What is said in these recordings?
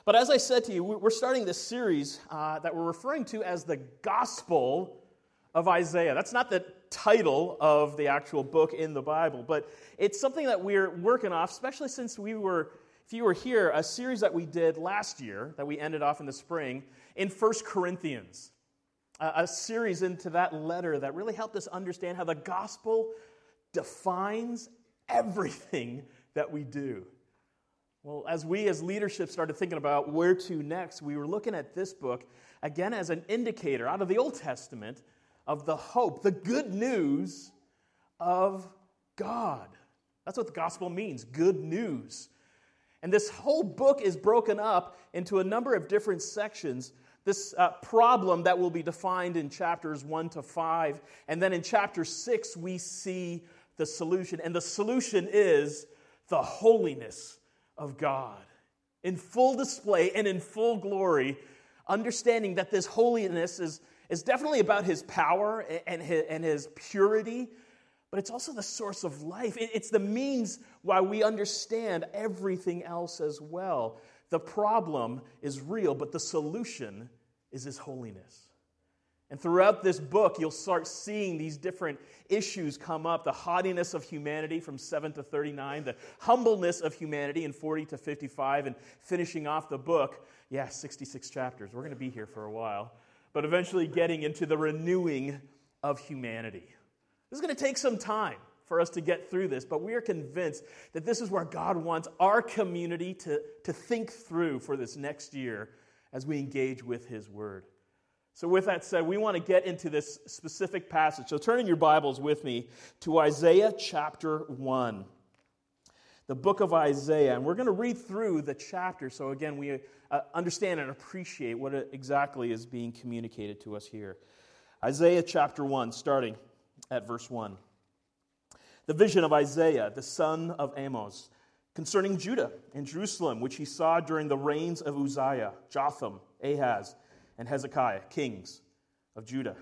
But as I said to you, we're starting this series that we're referring to as the Gospel of Isaiah. That's not the title of the actual book in the Bible, but it's something that we're working off, especially since if you were here, a series that we did last year, that we ended off in the spring, in 1 Corinthians. A series into that letter that really helped us understand how the gospel defines everything that we do. Well, as we as leadership started thinking about where to next, we were looking at this book, again, as an indicator out of the Old Testament of the hope, the good news of God. That's what the gospel means, good news. And this whole book is broken up into a number of different sections. This problem that will be defined in chapters 1 to 5. And then in chapter 6, we see the solution. And the solution is the holiness of God. In full display and in full glory, understanding that this holiness is definitely about His power and His purity, but it's also the source of life. It's the means why we understand everything else as well. The problem is real, but the solution is His holiness. And throughout this book, you'll start seeing these different issues come up. The haughtiness of humanity from 7 to 39, the humbleness of humanity in 40 to 55, and finishing off the book, 66 chapters. We're going to be here for a while. But eventually getting into the renewing of humanity. This is going to take some time for us to get through this, but we are convinced that this is where God wants our community to think through for this next year as we engage with His Word. So with that said, we want to get into this specific passage. So turn in your Bibles with me to Isaiah chapter 1. The book of Isaiah. And we're going to read through the chapter so again we understand and appreciate what exactly is being communicated to us here. Isaiah chapter 1, starting at verse 1. The vision of Isaiah, the son of Amos, concerning Judah and Jerusalem, which he saw during the reigns of Uzziah, Jotham, Ahaz, and Hezekiah, kings of Judah.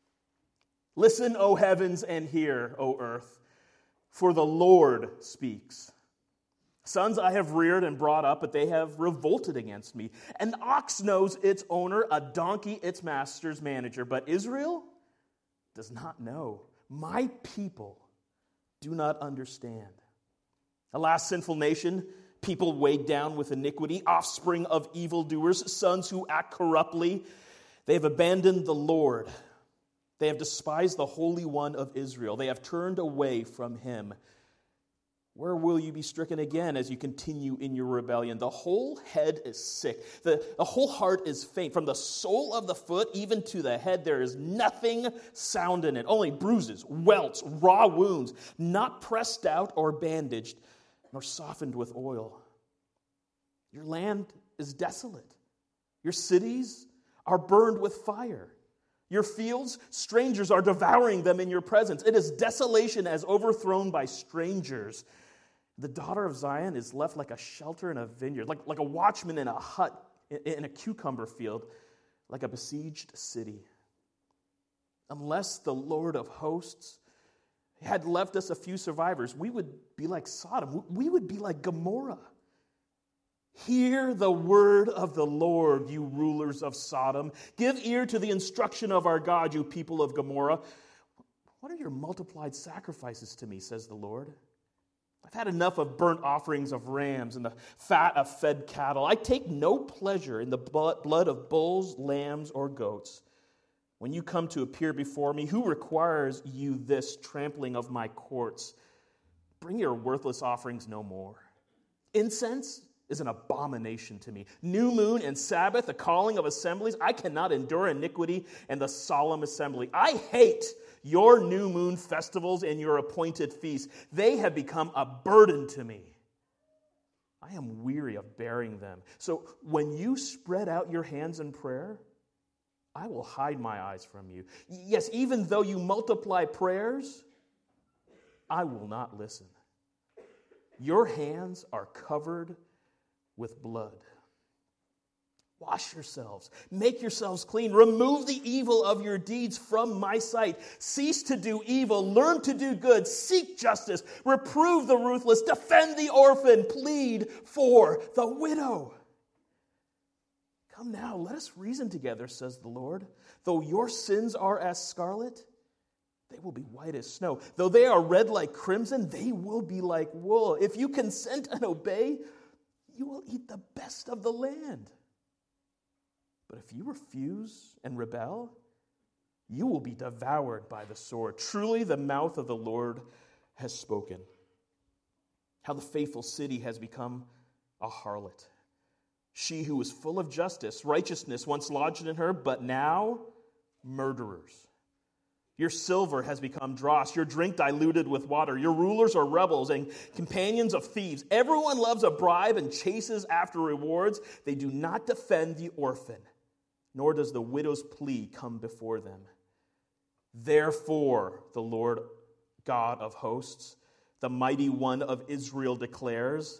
Listen, O heavens, and hear, O earth, for the Lord speaks. Sons I have reared and brought up, but they have revolted against me. An ox knows its owner, a donkey its master's manager, but Israel does not know. My people do not understand. Alas, sinful nation, people weighed down with iniquity, offspring of evildoers, sons who act corruptly. They have abandoned the Lord. They have despised the Holy One of Israel. They have turned away from Him. Where will you be stricken again as you continue in your rebellion? The whole head is sick. The whole heart is faint. From the sole of the foot even to the head, there is nothing sound in it. Only bruises, welts, raw wounds, not pressed out or bandaged, nor softened with oil. Your land is desolate. Your cities are burned with fire. Your fields, strangers are devouring them in your presence. It is desolation as overthrown by strangers. The daughter of Zion is left like a shelter in a vineyard, like a watchman in a hut in a cucumber field, like a besieged city. Unless the Lord of hosts had left us a few survivors, we would be like Sodom. We would be like Gomorrah. Hear the word of the Lord, you rulers of Sodom. Give ear to the instruction of our God, you people of Gomorrah. What are your multiplied sacrifices to me, says the Lord? I've had enough of burnt offerings of rams and the fat of fed cattle. I take no pleasure in the blood of bulls, lambs, or goats. When you come to appear before me, who requires you this trampling of my courts? Bring your worthless offerings no more. Incense is an abomination to me. New moon and Sabbath, the calling of assemblies. I cannot endure iniquity and the solemn assembly. I hate your new moon festivals and your appointed feasts. They have become a burden to me. I am weary of bearing them. So when you spread out your hands in prayer, I will hide my eyes from you. Yes, even though you multiply prayers, I will not listen. Your hands are covered with blood. Wash yourselves. Make yourselves clean. Remove the evil of your deeds from my sight. Cease to do evil. Learn to do good. Seek justice. Reprove the ruthless. Defend the orphan. Plead for the widow. Come now, let us reason together, says the Lord. Though your sins are as scarlet, they will be white as snow. Though they are red like crimson, they will be like wool. If you consent and obey, you will eat the best of the land. But if you refuse and rebel, you will be devoured by the sword. Truly, the mouth of the Lord has spoken. How the faithful city has become a harlot. She who was full of justice, righteousness once lodged in her, but now murderers. Your silver has become dross, your drink diluted with water. Your rulers are rebels and companions of thieves. Everyone loves a bribe and chases after rewards. They do not defend the orphan, nor does the widow's plea come before them. Therefore, the Lord God of hosts, the mighty one of Israel declares,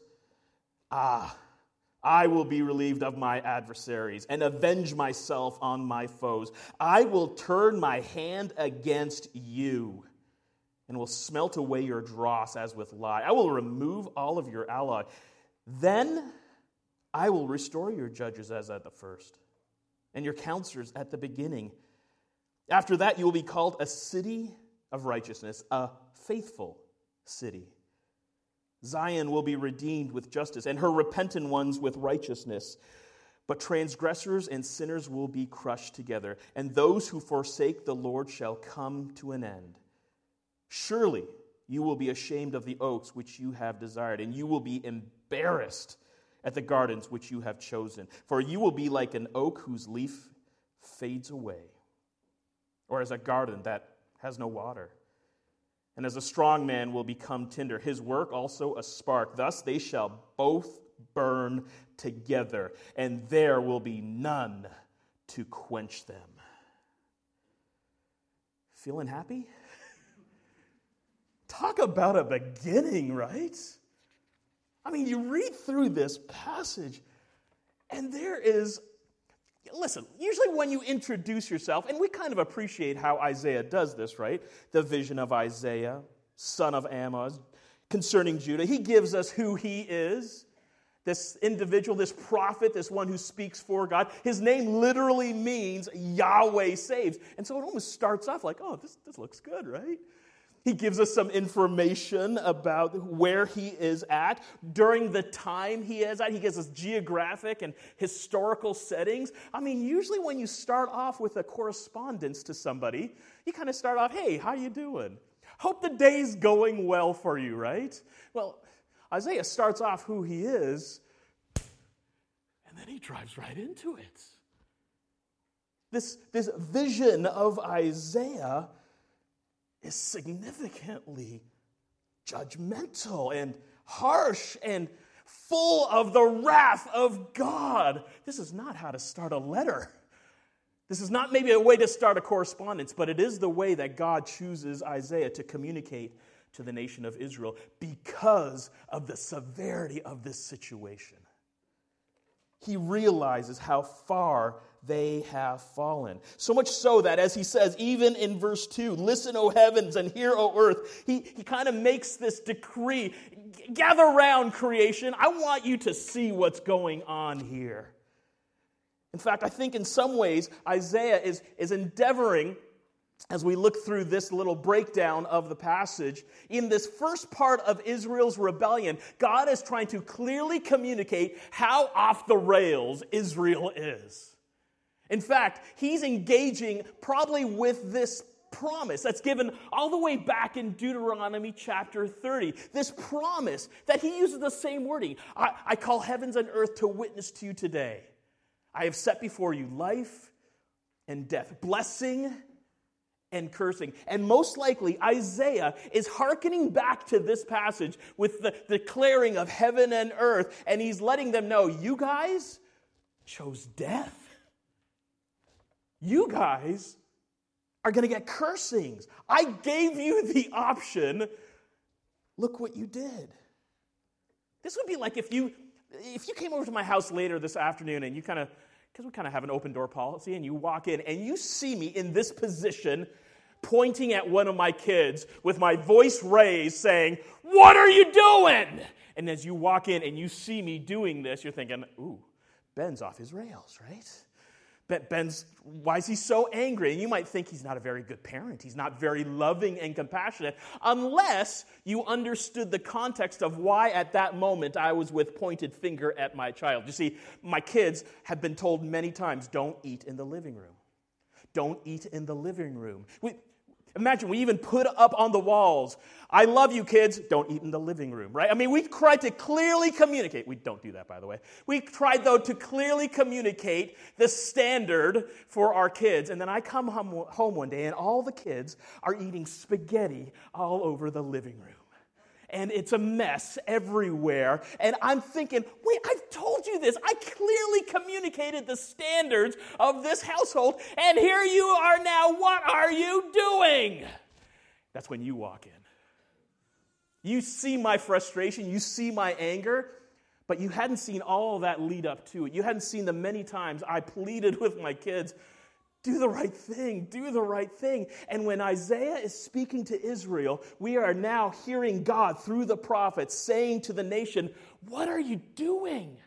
I will be relieved of my adversaries and avenge myself on my foes. I will turn my hand against you and will smelt away your dross as with lye. I will remove all of your alloy. Then I will restore your judges as at the first, and your counselors at the beginning. After that, you will be called a city of righteousness, a faithful city. Zion will be redeemed with justice, and her repentant ones with righteousness. But transgressors and sinners will be crushed together, and those who forsake the Lord shall come to an end. Surely you will be ashamed of the oaks which you have desired, and you will be embarrassed at the gardens which you have chosen. For you will be like an oak whose leaf fades away, or as a garden that has no water. And as a strong man will become tinder, his work also a spark. Thus they shall both burn together, and there will be none to quench them. Feeling happy? Talk about a beginning, right? I mean, you read through this passage, and there is... Listen, usually when you introduce yourself, and we kind of appreciate how Isaiah does this, right? The vision of Isaiah, son of Amoz, concerning Judah. He gives us who he is, this individual, this prophet, this one who speaks for God. His name literally means Yahweh saves. And so it almost starts off like, oh, this looks good, right? He gives us some information about where he is at during the time he is at. He gives us geographic and historical settings. I mean, usually when you start off with a correspondence to somebody, you kind of start off, hey, how you doing? Hope the day's going well for you, right? Well, Isaiah starts off who he is, and then he drives right into it. This vision of Isaiah is significantly judgmental and harsh and full of the wrath of God. This is not how to start a letter. This is not maybe a way to start a correspondence, but it is the way that God chooses Isaiah to communicate to the nation of Israel because of the severity of this situation. He realizes how far they have fallen. So much so that, as he says, even in verse 2, listen, O heavens, and hear, O earth, he kind of makes this decree. Gather round, creation. I want you to see what's going on here. In fact, I think in some ways, Isaiah is endeavoring, as we look through this little breakdown of the passage, in this first part of Israel's rebellion, God is trying to clearly communicate how off the rails Israel is. In fact, he's engaging probably with this promise that's given all the way back in Deuteronomy chapter 30. This promise that he uses the same wording. I call heavens and earth to witness to you today. I have set before you life and death, blessing and cursing. And most likely, Isaiah is hearkening back to this passage with the declaring of heaven and earth, and he's letting them know, you guys chose death. You guys are going to get cursings. I gave you the option. Look what you did. This would be like if you came over to my house later this afternoon and you because we kind of have an open door policy, and you walk in and you see me in this position pointing at one of my kids with my voice raised saying, "What are you doing?" And as you walk in and you see me doing this, you're thinking, ooh, Ben's off his rails, right? Why is he so angry? And you might think he's not a very good parent. He's not very loving and compassionate, unless you understood the context of why at that moment I was with pointed finger at my child. You see, my kids have been told many times, don't eat in the living room. Don't eat in the living room. Imagine, we even put up on the walls, I love you kids, don't eat in the living room, right? I mean, we tried to clearly communicate. We don't do that, by the way. We tried, though, to clearly communicate the standard for our kids. And then I come home one day, and all the kids are eating spaghetti all over the living room. And it's a mess everywhere. And I'm thinking, wait, I've told you this. I clearly communicated the standards of this household. And here you are now. What are you doing? That's when you walk in. You see my frustration. You see my anger. But you hadn't seen all of that lead up to it. You hadn't seen the many times I pleaded with my kids, do the right thing, do the right thing. And when Isaiah is speaking to Israel, we are now hearing God through the prophets saying to the nation, what are you doing?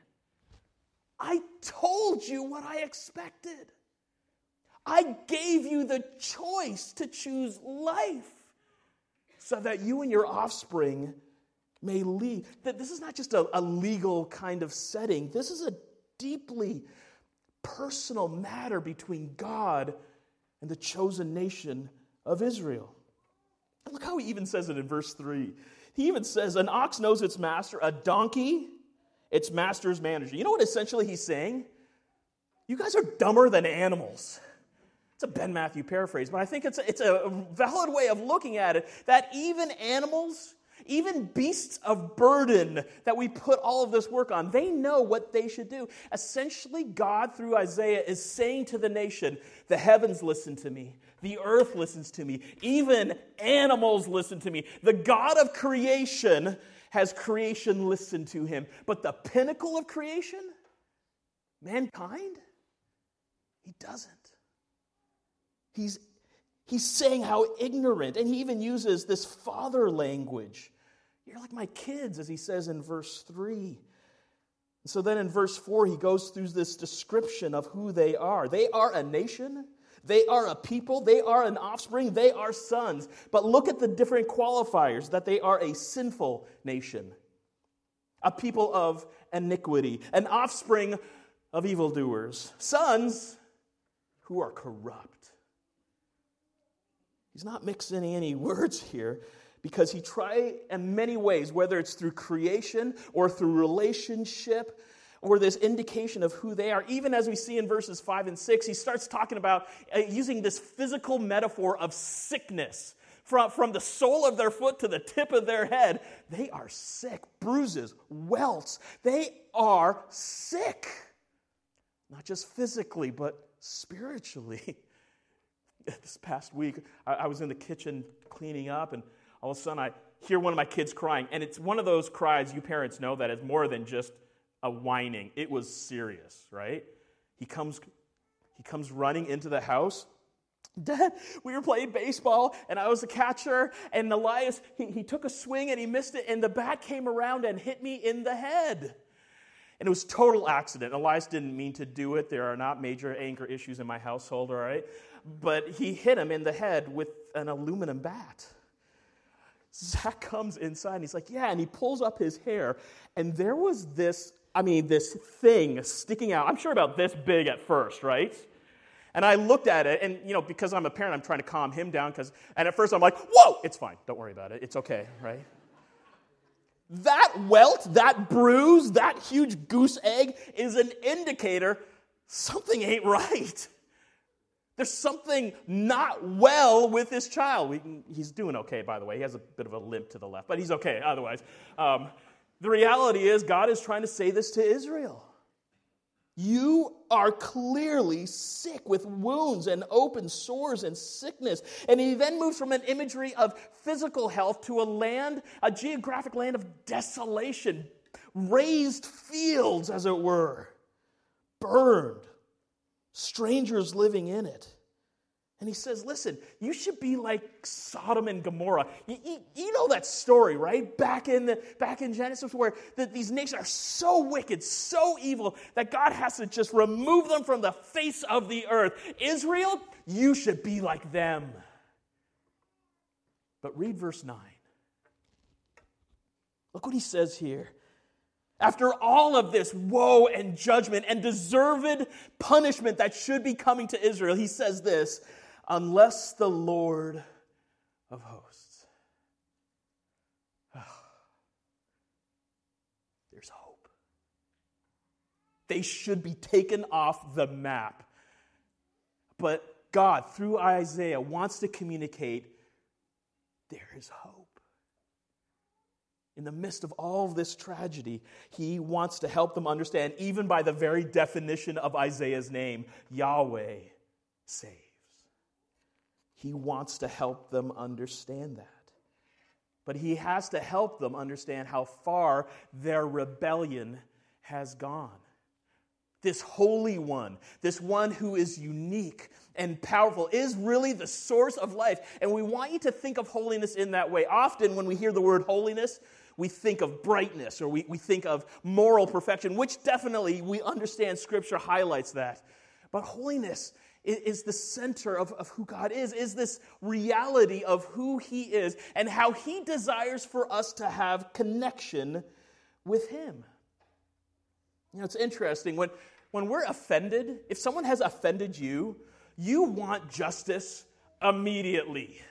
I told you what I expected. I gave you the choice to choose life so that you and your offspring may lead. This is not just a legal kind of setting. This is a deeply personal matter between God and the chosen nation of Israel. And look how he even says it in verse 3. He even says, an ox knows its master, a donkey its master's manager. You know what essentially he's saying? You guys are dumber than animals. It's a Ben Matthew paraphrase, but I think it's a valid way of looking at it, that even animals, even beasts of burden that we put all of this work on, they know what they should do. Essentially, God, through Isaiah, is saying to the nation, the heavens listen to me. The earth listens to me. Even animals listen to me. The God of creation has creation listen to him. But the pinnacle of creation, mankind, he doesn't. He's saying how ignorant, and he even uses this father language. You're like my kids, as he says in verse 3. And so then in verse 4, he goes through this description of who they are. They are a nation. They are a people. They are an offspring. They are sons. But look at the different qualifiers, that they are a sinful nation, a people of iniquity, an offspring of evildoers, sons who are corrupt. He's not mixing any words here, because he tried in many ways, whether it's through creation or through relationship or this indication of who they are. Even as we see in verses 5 and 6, he starts talking about using this physical metaphor of sickness. From the sole of their foot to the tip of their head, they are sick. Bruises, welts. They are sick. Not just physically, but spiritually. This past week, I was in the kitchen cleaning up, and all of a sudden I hear one of my kids crying. And it's one of those cries, you parents know, that is more than just a whining. It was serious, right? He comes running into the house. Dad, we were playing baseball, and I was the catcher, and Elias, he took a swing, and he missed it, and the bat came around and hit me in the head. And it was total accident. Elias didn't mean to do it. There are not major anger issues in my household, all right? But he hit him in the head with an aluminum bat. Zach comes inside, and he's like, yeah, and he pulls up his hair, and there was this thing sticking out. I'm sure about this big at first, right? And I looked at it, and, because I'm a parent, I'm trying to calm him down, and at first I'm like, whoa, it's fine. Don't worry about it. It's okay, right? That welt, that bruise, that huge goose egg is an indicator something ain't right. There's something not well with this child. He's doing okay, by the way. He has a bit of a limp to the left, but he's okay otherwise. The reality is God is trying to say this to Israel. You are clearly sick with wounds and open sores and sickness. And he then moves from an imagery of physical health to a geographic land of desolation, raised fields, as it were, burned, strangers living in it. And he says, listen, you should be like Sodom and Gomorrah. You know that story, right? Back in Genesis, where these nations are so wicked, so evil, that God has to just remove them from the face of the earth. Israel, you should be like them. But read verse 9. Look what he says here. After all of this woe and judgment and deserved punishment that should be coming to Israel, he says this, unless the Lord of hosts. There's hope. They should be taken off the map. But God, through Isaiah, wants to communicate there is hope. In the midst of all of this tragedy, he wants to help them understand, even by the very definition of Isaiah's name, Yahweh saves. He wants to help them understand that. But he has to help them understand how far their rebellion has gone. This Holy One, this one who is unique and powerful, is really the source of life. And we want you to think of holiness in that way. Often when we hear the word holiness, we think of brightness, or we think of moral perfection, which definitely we understand Scripture highlights that. But holiness is the center of who God is this reality of who he is and how he desires for us to have connection with him. You know, it's interesting. When we're offended, if someone has offended you, you want justice immediately.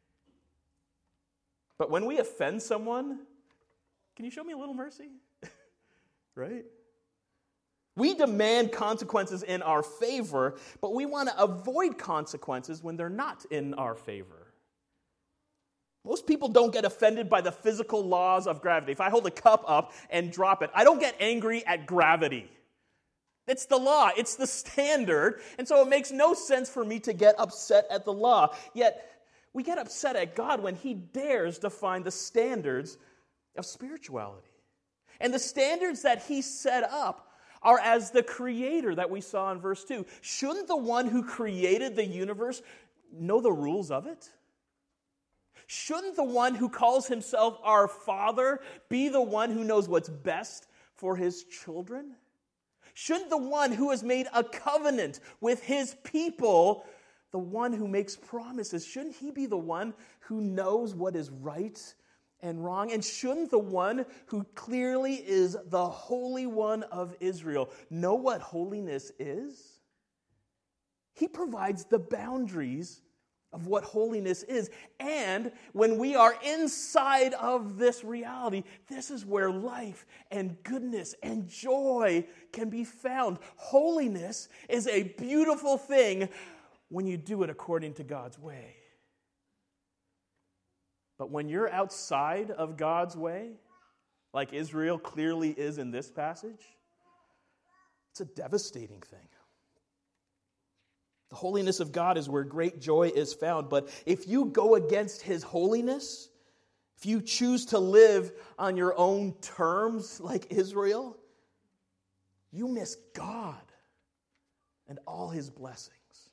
But when we offend someone, can you show me a little mercy? Right? We demand consequences in our favor, but we want to avoid consequences when they're not in our favor. Most people don't get offended by the physical laws of gravity. If I hold a cup up and drop it, I don't get angry at gravity. It's the law. It's the standard. And so it makes no sense for me to get upset at the law. Yet, we get upset at God when he dares define the standards of spirituality. And the standards that he set up are as the creator that we saw in verse 2. Shouldn't the one who created the universe know the rules of it? Shouldn't the one who calls himself our Father be the one who knows what's best for his children? Shouldn't the one who has made a covenant with his people, the one who makes promises, shouldn't he be the one who knows what is right and wrong? And shouldn't the one who clearly is the Holy One of Israel know what holiness is? He provides the boundaries of what holiness is. And when we are inside of this reality, this is where life and goodness and joy can be found. Holiness is a beautiful thing when you do it according to God's way. But when you're outside of God's way, like Israel clearly is in this passage, it's a devastating thing. The holiness of God is where great joy is found. But if you go against his holiness, if you choose to live on your own terms like Israel, you miss God and all his blessings.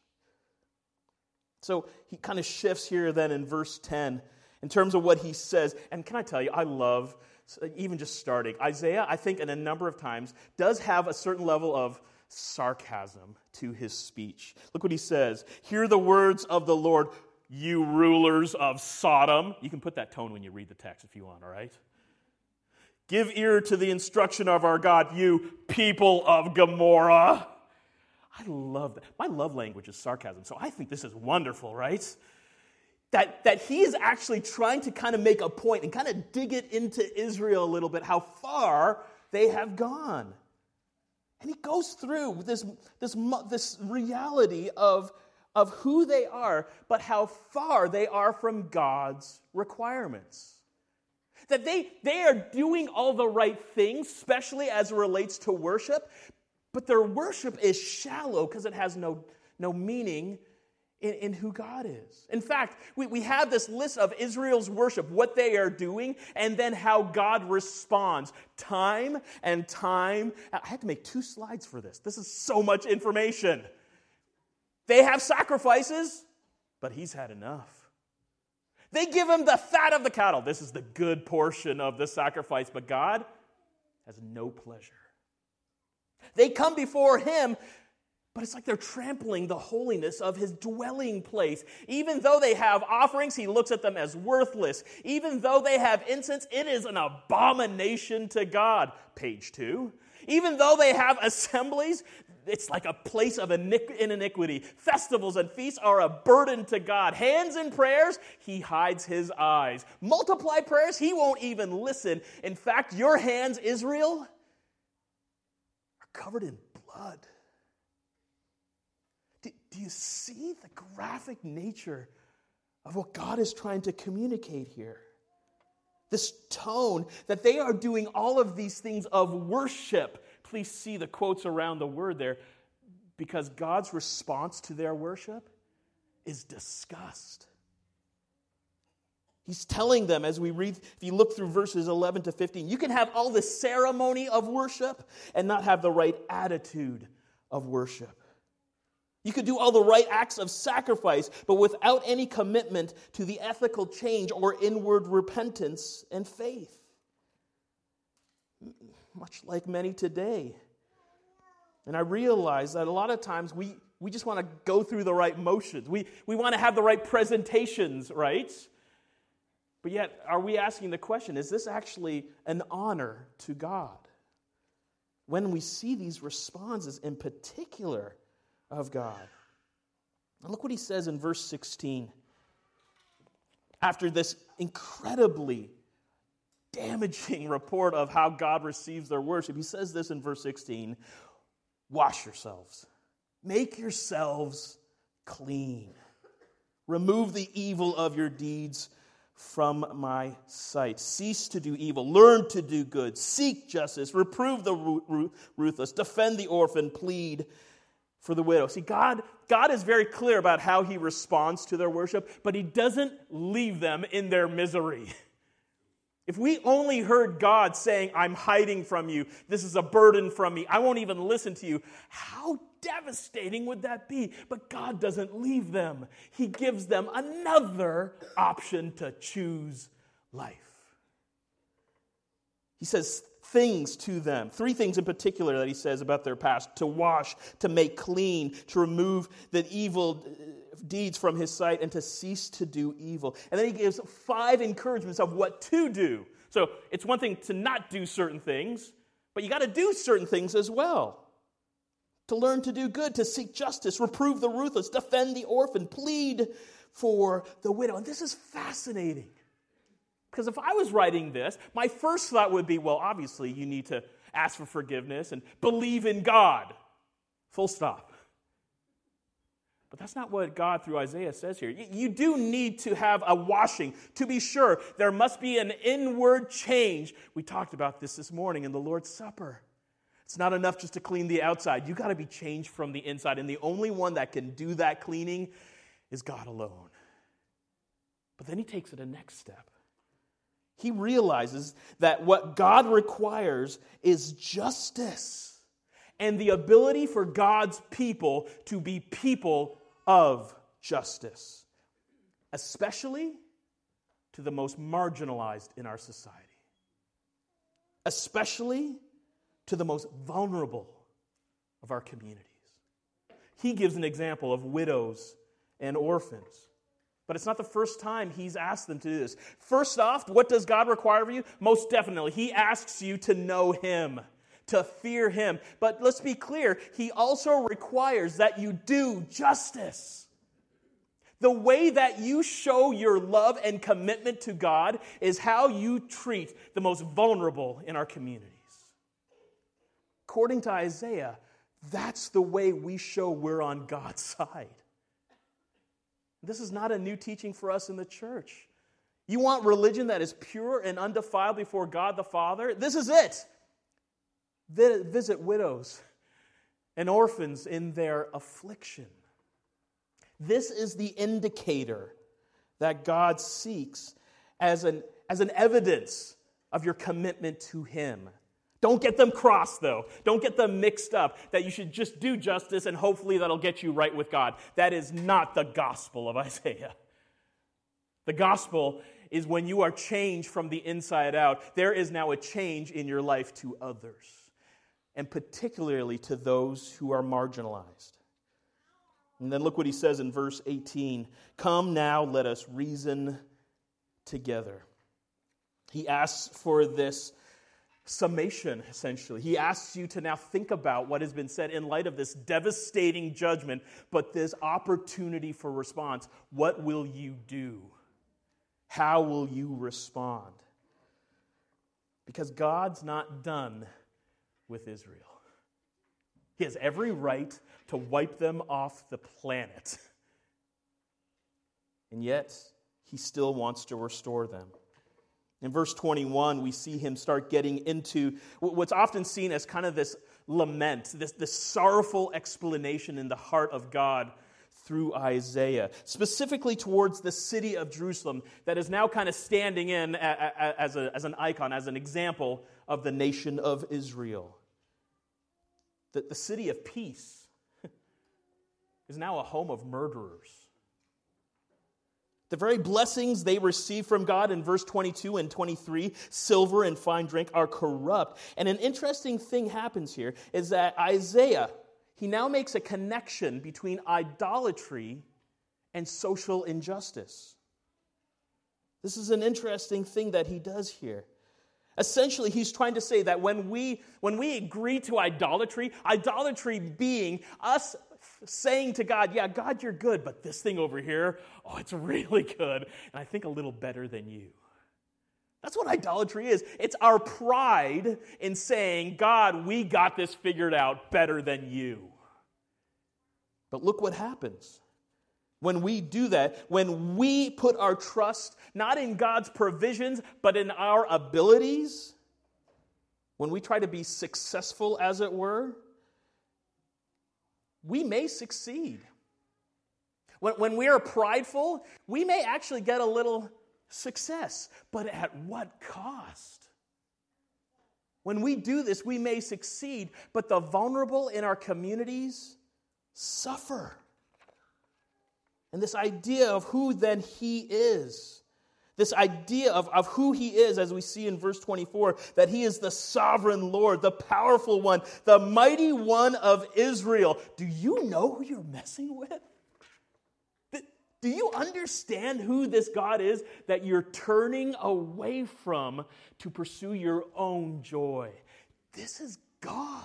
So he kind of shifts here then in verse 10 in terms of what he says. And can I tell you, I love, even just starting, Isaiah, I think in a number of times, does have a certain level of sarcasm to his speech. Look what he says. Hear the words of the Lord, you rulers of Sodom. You can put that tone when you read the text if you want, all right? Give ear to the instruction of our God, you people of Gomorrah. I love that. My love language is sarcasm, so I think this is wonderful, right? That he is actually trying to kind of make a point and kind of dig it into Israel a little bit, how far they have gone. And he goes through this reality of who they are, but how far they are from God's requirements. That they are doing all the right things, especially as it relates to worship, but their worship is shallow because it has no meaning in who God is. In fact, we have this list of Israel's worship, what they are doing, and then how God responds time and time. I had to make 2 slides for this. This is so much information. They have sacrifices. but he's had enough. They give him the fat of the cattle. This is the good portion of the sacrifice, but God has no pleasure. They come before him, but it's like they're trampling the holiness of his dwelling place. Even though they have offerings, he looks at them as worthless. Even though they have incense, it is an abomination to God. Page 2. Even though they have assemblies, it's like a place of iniquity. Festivals and feasts are a burden to God. Hands in prayers, he hides his eyes. Multiply prayers, he won't even listen. In fact, your hands, Israel, are covered in blood. Do you see the graphic nature of what God is trying to communicate here? This tone that they are doing all of these things of worship. Please see the quotes around the word there, because God's response to their worship is disgust. He's telling them, as we read, if you look through verses 11 to 15, you can have all the ceremony of worship and not have the right attitude of worship. You could do all the right acts of sacrifice, but without any commitment to the ethical change or inward repentance and faith. Much like many today. And I realize that a lot of times we just want to go through the right motions. We want to have the right presentations, right? But yet, are we asking the question, is this actually an honor to God? When we see these responses in particular of God. And look what he says in verse 16. After this incredibly damaging report of how God receives their worship, he says this in verse 16, wash yourselves, make yourselves clean, remove the evil of your deeds from my sight. Cease to do evil, learn to do good, seek justice, reprove the ruthless, defend the orphan, plead for the widow. See, God is very clear about how he responds to their worship, but he doesn't leave them in their misery. If we only heard God saying, I'm hiding from you, this is a burden from me, I won't even listen to you, how devastating would that be? But God doesn't leave them. He gives them another option to choose life. He says things to them, 3 things in particular that he says about their past: to wash, to make clean, to remove the evil deeds from his sight, and to cease to do evil. And then he gives 5 encouragements of what to do. So it's one thing to not do certain things, but you got to do certain things as well. To learn to do good, to seek justice, reprove the ruthless, defend the orphan, plead for the widow. And this is fascinating. Because if I was writing this, my first thought would be, well, obviously you need to ask for forgiveness and believe in God. Full stop. But that's not what God through Isaiah says here. You do need to have a washing. To be sure, there must be an inward change. We talked about this morning in the Lord's Supper. It's not enough just to clean the outside. You've got to be changed from the inside. And the only one that can do that cleaning is God alone. But then he takes it a next step. He realizes that what God requires is justice and the ability for God's people to be people of justice, especially to the most marginalized in our society, especially to the most vulnerable of our communities. He gives an example of widows and orphans. But it's not the first time he's asked them to do this. First off, what does God require of you? Most definitely, he asks you to know him, to fear him. But let's be clear, he also requires that you do justice. The way that you show your love and commitment to God is how you treat the most vulnerable in our communities. According to Isaiah, that's the way we show we're on God's side. This is not a new teaching for us in the church. You want religion that is pure and undefiled before God the Father? This is it. Visit widows and orphans in their affliction. This is the indicator that God seeks as an evidence of your commitment to him. Don't get them crossed, though. Don't get them mixed up, that you should just do justice and hopefully that'll get you right with God. That is not the gospel of Isaiah. The gospel is when you are changed from the inside out, there is now a change in your life to others, and particularly to those who are marginalized. And then look what he says in verse 18. Come now, let us reason together. He asks for this summation, essentially. He asks you to now think about what has been said in light of this devastating judgment, but this opportunity for response. What will you do? How will you respond? Because God's not done with Israel. He has every right to wipe them off the planet. And yet, he still wants to restore them. In verse 21, we see him start getting into what's often seen as kind of this lament, this sorrowful explanation in the heart of God through Isaiah, specifically towards the city of Jerusalem that is now kind of standing in as an icon, as an example of the nation of Israel. That the city of peace is now a home of murderers. The very blessings they receive from God in verse 22 and 23, silver and fine drink, are corrupt. And an interesting thing happens here is that Isaiah, he now makes a connection between idolatry and social injustice. This is an interesting thing that he does here. Essentially, he's trying to say that when we agree to idolatry being us saying to God, yeah, God, you're good, but this thing over here, oh, it's really good, and I think a little better than you. That's what idolatry is. It's our pride in saying, God, we got this figured out better than you. But look what happens. When we do that, when we put our trust not in God's provisions, but in our abilities, when we try to be successful, as it were, we may succeed. When we are prideful, we may actually get a little success, but at what cost? When we do this, we may succeed, but the vulnerable in our communities suffer. And this idea of who then he is, this idea of who he is, as we see in verse 24, that he is the sovereign Lord, the powerful one, the mighty one of Israel. Do you know who you're messing with? Do you understand who this God is that you're turning away from to pursue your own joy? This is God.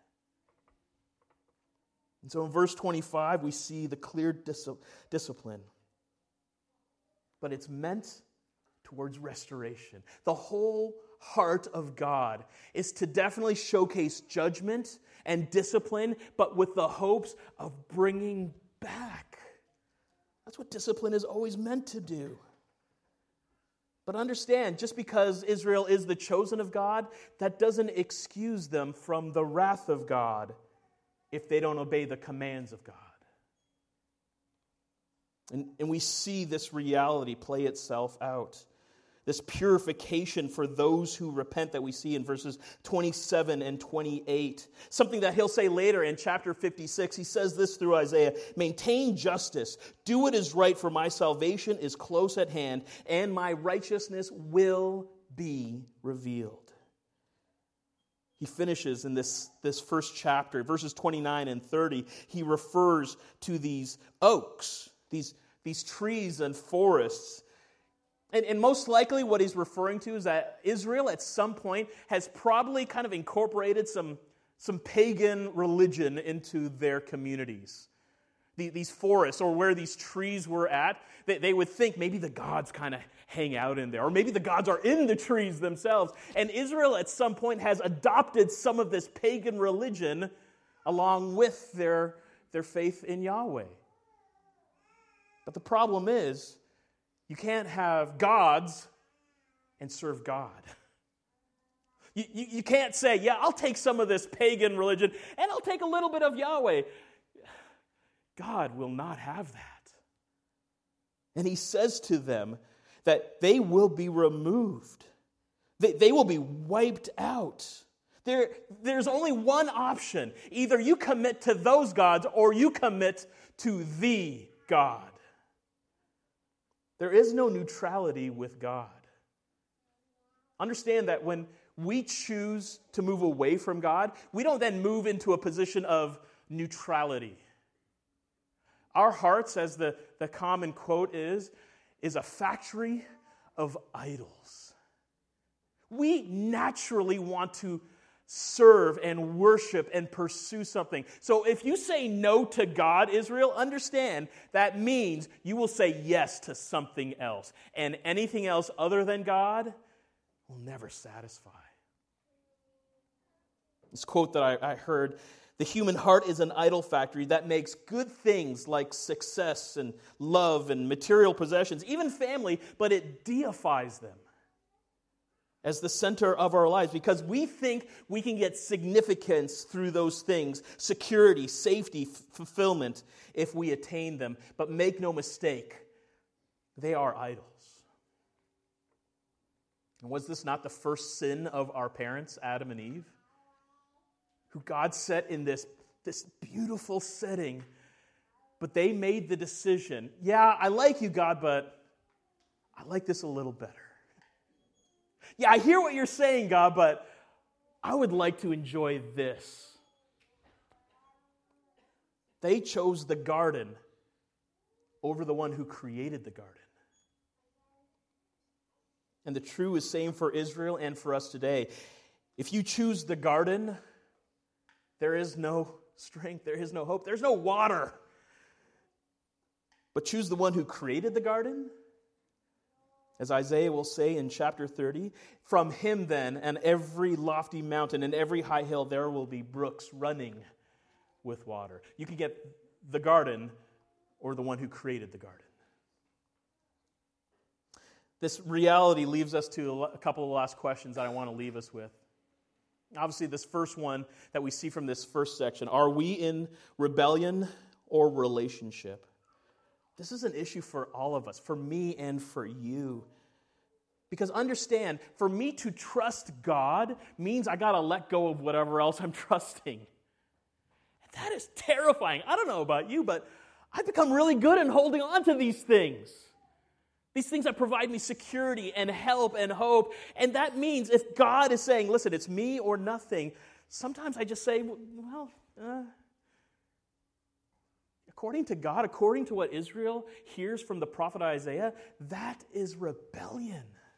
And so in verse 25, we see the clear discipline. But it's meant towards restoration. The whole heart of God is to definitely showcase judgment and discipline, but with the hopes of bringing back. That's what discipline is always meant to do. But understand, just because Israel is the chosen of God, that doesn't excuse them from the wrath of God if they don't obey the commands of God. And we see this reality play itself out. This purification for those who repent that we see in verses 27 and 28. Something that he'll say later in chapter 56. He says this through Isaiah: maintain justice, do what is right, for my salvation is close at hand, and my righteousness will be revealed. He finishes in this first chapter, verses 29 and 30. He refers to these oaks, these trees and forests. And most likely what he's referring to is that Israel at some point has probably kind of incorporated some pagan religion into their communities. These forests, or where these trees were at, they would think maybe the gods kind of hang out in there, or maybe the gods are in the trees themselves. And Israel at some point has adopted some of this pagan religion along with their faith in Yahweh. But the problem is, you can't have gods and serve God. You can't say, yeah, I'll take some of this pagan religion and I'll take a little bit of Yahweh. God will not have that. And he says to them that they will be removed. They will be wiped out. There's only one option. Either you commit to those gods or you commit to the God. There is no neutrality with God. Understand that when we choose to move away from God, we don't then move into a position of neutrality. Our hearts, as the common quote is a factory of idols. We naturally want to serve and worship and pursue something. So if you say no to God, Israel, understand that means you will say yes to something else. And anything else other than God will never satisfy. This quote that I heard, the human heart is an idol factory that makes good things like success and love and material possessions, even family, but it deifies them as the center of our lives because we think we can get significance through those things, security, safety, fulfillment, if we attain them. But make no mistake, they are idols. And was this not the first sin of our parents, Adam and Eve? Who God set in this beautiful setting, but they made the decision, yeah, I like you, God, but I like this a little better. Yeah, I hear what you're saying, God, but I would like to enjoy this. They chose the garden over the one who created the garden. And the true is same for Israel and for us today. If you choose the garden, there is no strength, there is no hope, there's no water. But choose the one who created the garden. As Isaiah will say in chapter 30, from him then and every lofty mountain and every high hill there will be brooks running with water. You can get the garden or the one who created the garden. This reality leaves us to a couple of last questions that I want to leave us with. Obviously, this first one that we see from this first section, are we in rebellion or relationship? This is an issue for all of us, for me and for you. Because understand, for me to trust God means I got to let go of whatever else I'm trusting. That is terrifying. I don't know about you, but I've become really good in holding on to these things. These things that provide me security and help and hope. And that means if God is saying, listen, it's me or nothing, sometimes I just say, well, according to God, according to what Israel hears from the prophet Isaiah, that is rebellion.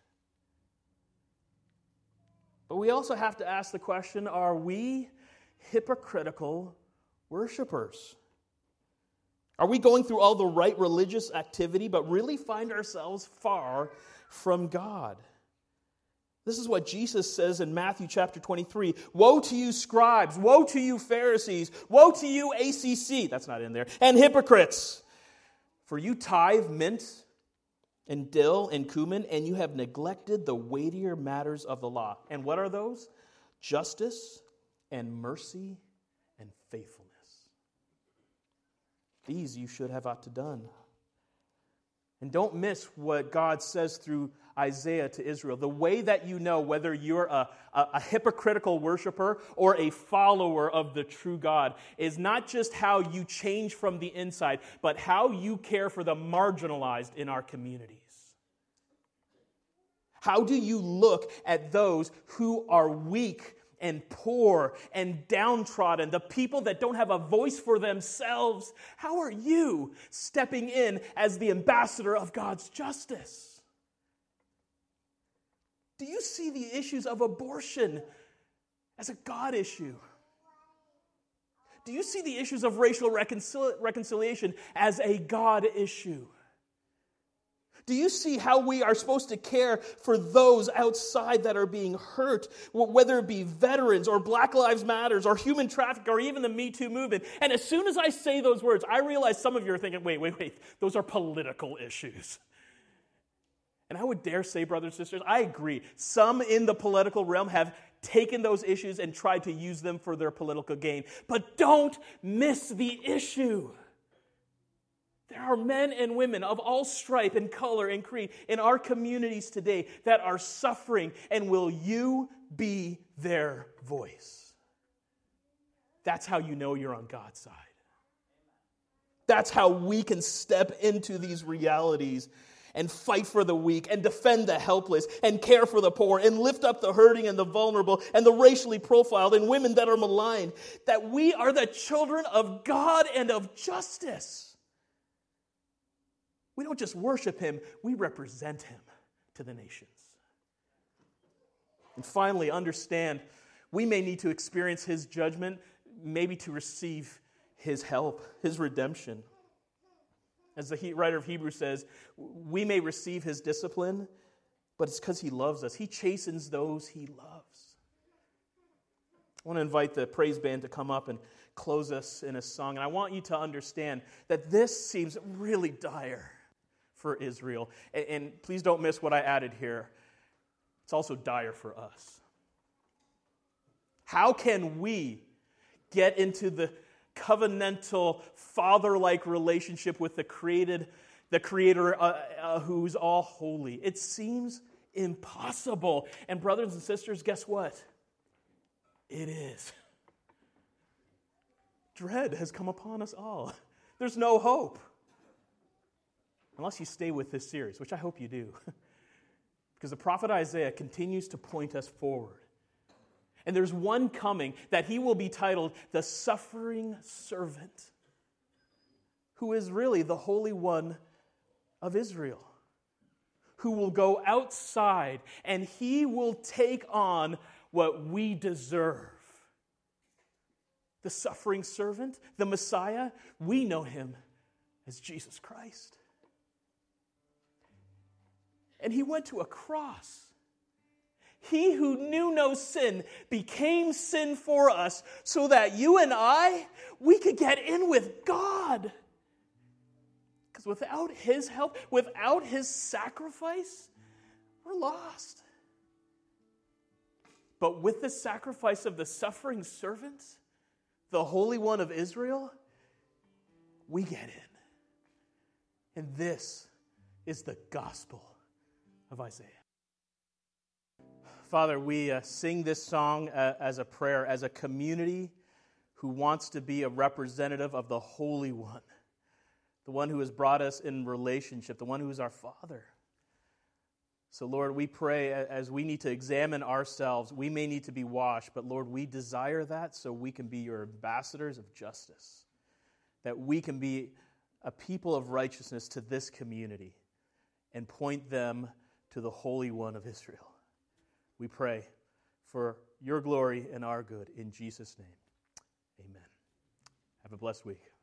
But we also have to ask the question, are we hypocritical worshipers? Are we going through all the right religious activity, but really find ourselves far from God? This is what Jesus says in Matthew chapter 23. Woe to you, scribes! Woe to you, Pharisees! Woe to you, ACC! That's not in there. And hypocrites! For you tithe mint and dill and cumin, and you have neglected the weightier matters of the law. And what are those? Justice and mercy and faithfulness. These you should have ought to done. And don't miss what God says through Isaiah to Israel. The way that you know whether you're a hypocritical worshiper or a follower of the true God is not just how you change from the inside, but how you care for the marginalized in our communities. How do you look at those who are weak and poor and downtrodden, the people that don't have a voice for themselves? How are you stepping in as the ambassador of God's justice? Do you see the issues of abortion as a God issue? Do you see the issues of racial reconciliation as a God issue? Do you see how we are supposed to care for those outside that are being hurt, whether it be veterans or Black Lives Matters or human trafficking or even the Me Too movement? And as soon as I say those words, I realize some of you are thinking, wait, those are political issues. And I would dare say, brothers and sisters, I agree. Some in the political realm have taken those issues and tried to use them for their political gain. But don't miss the issue. There are men and women of all stripe and color and creed in our communities today that are suffering, and will you be their voice? That's how you know you're on God's side. That's how we can step into these realities and fight for the weak and defend the helpless and care for the poor and lift up the hurting and the vulnerable and the racially profiled and women that are maligned. That we are the children of God and of justice. We don't just worship him, we represent him to the nations. And finally, understand, we may need to experience his judgment, maybe to receive his help, his redemption. As the writer of Hebrews says, we may receive his discipline, but it's because he loves us. He chastens those he loves. I want to invite the praise band to come up and close us in a song. And I want you to understand that this seems really dire for Israel. And please don't miss what I added here. It's also dire for us. How can we get into the covenantal, father-like relationship with the Creator who's all holy? It seems impossible. And brothers and sisters, guess what? It is. Dread has come upon us all. There's no hope. Unless you stay with this series, which I hope you do. Because the prophet Isaiah continues to point us forward. And there's one coming that he will be titled the Suffering Servant, who is really the Holy One of Israel, who will go outside and he will take on what we deserve. The suffering servant, the Messiah, we know him as Jesus Christ. And he went to a cross. He who knew no sin became sin for us so that you and we could get in with God. Because without his help, without his sacrifice, we're lost. But with the sacrifice of the suffering servant, the Holy One of Israel, we get in. And this is the gospel of Isaiah. Father, we sing this song as a prayer, as a community who wants to be a representative of the Holy One, the one who has brought us in relationship, the one who is our Father. So, Lord, we pray as we need to examine ourselves, we may need to be washed, but Lord, we desire that so we can be your ambassadors of justice, that we can be a people of righteousness to this community and point them to the Holy One of Israel. We pray for your glory and our good in Jesus' name. Amen. Have a blessed week.